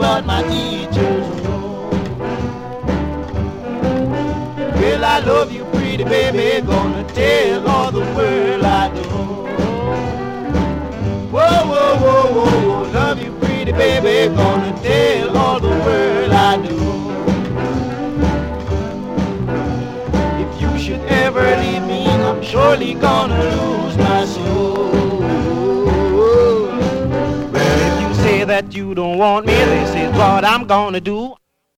Lord, my teachers know. Well, I love you, pretty baby, gonna tell all the world I do. Whoa, whoa, whoa, whoa, whoa, love you, pretty baby, gonna tell all the world I do. If you should ever leave me, I'm surely gonna lose my soul. Well, if you say that you don't want me, this is what I'm gonna do.